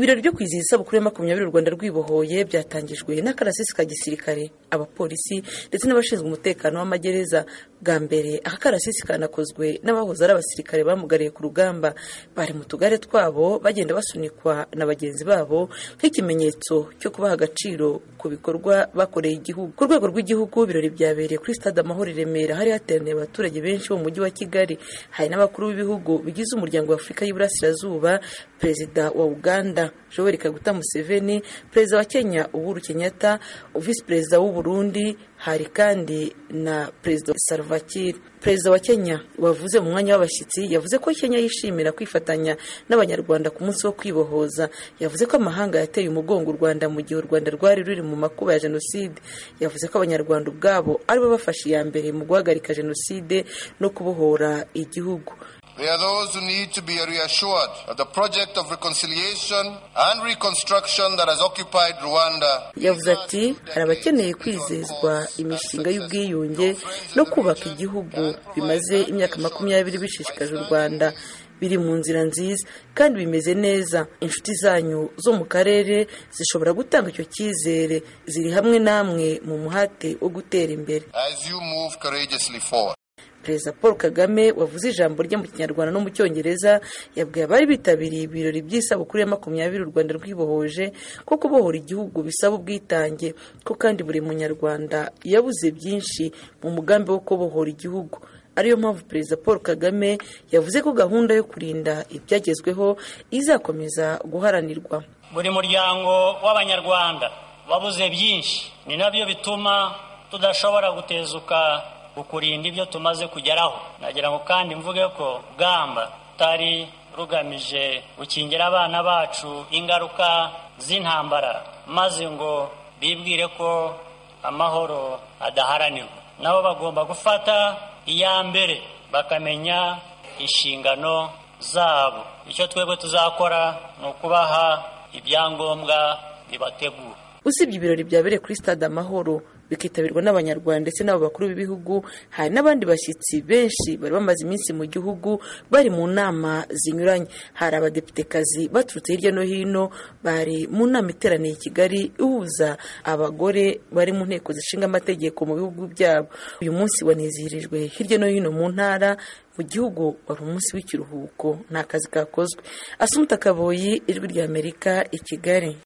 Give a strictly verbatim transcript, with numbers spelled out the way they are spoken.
Ibirori byo kwizihiza isabukuru ya makumyabiri u Rwanda rwibohoye byatangijwe n'akarasisi ka gisirikare, abapolisi ndetse n'abashinzwe umutekano w'amagereza. Bwa mbere aka karasisi kanakozwe n'abahoze ari abasirikare bamugariye ku rugamba, bari mu tugare twabo bagenda basunikwa na bagenzi babo nk'ikimenyetso cyo kubaha agaciro ku bikorwa bakoreye igihugu. Ku rwego rw'igihugu ibirori byabereye kuri Stade Amahoro i Remera, hari hateraniye abaturage benshi bo mu mujyi wa Kigali. Hari n'abakuru b'ibihugu bigize umuryango wa Afurika y'Iburasirazuba, Perezida wa Uganda Yoweri Kaguta Museveni, Perezida wa Kenya Uhuru Kenyatta, Vice Perezida w'u Burundi, hari kandi na Perezida Salva Kiir. Perezida wa Kenya wavuze mu mwanya w'abashyitsi yavuze ko Kenya yishimira kwifatanya n'abanyarwanda ku munsi wo kwibohoza. Yavuze ko amahanga yateye umugongo u Rwanda mu gihe u Rwanda rwari ruri mu makuba ya Jenoside. Yavuze ko abanyarwanda ubwabo aribo bafashe iya mbere mu guhagarika Jenoside no kubohora igihugu. There are those who need to be reassured that the project of reconciliation and reconstruction that has occupied Rwanda. Yavuze ati hari abakeneye kwizezwa imishinga y'ubwiyunge no kubaka igihugu bimaze imyaka makumyabiri bishishikaje u Rwanda biri mu nzira nziza kandi bimeze neza. Inshuti zanyu zo mu karere zishobora gutanga icyo cyizere, ziri hamwe namwe mu muhate wo gutera imbere. As you move courageously forward. Perezida Paul Kagame wavuze ijambo rye mu Kinyarwanda no mu Cyongereza yabwiye abari bitabiriye ibirori by'isabukuru ya makumyabiri u Rwanda rwibohoje ko kubohora igihugu bisaba ubwitange, ko kandi buri munyarwanda yabuze byinshi mu mugambi wo kubohora igihugu. Ariyo mpamvu Perezida Paul Kagame yavuze ko gahunda yo kurinda ibyagezweho izakomeza guharanirwa. Buri muryango w'abanyarwanda wabuze byinshi, ni nabyo bituma tudashobora gutezuka ukurinda ibyo tumaze kugeraho. Nagira ngo kandi mvuge ko gamba tari rugamije gukingira abana bacu ingaruka z'intambara maze ngo bibwire ko amahoro adaharanirwa. Nabo bagomba gufata iya mbere bakamenya inshingano zabo. Icyo twebwe tuzakora ni ukubaha ibyangombwa bibategura. Usibye ibirori byabereye kuri Stade Amahoro bikitabirwa n'abanyarwanda ndetse n'abo bakuru b'ibihugu, hari n'abandi bashyitsi benshi bari bamaze iminsi mu gihugu bari mu nama zinyuranye. Hari abadeputekazi baturutse hirya no hino bari mu nama iteraniye i Kigali ihuza abagore bari mu nteko zishinga amategeko mu bihugu byabo. Uyu munsi wanizihirijwe hirya no hino mu ntara mu gihugu, wari umunsi w'ikiruhuko, nta kazi kakozwe. Asumta Kaboyi, Ijwi ry'Amerika, i Kigali.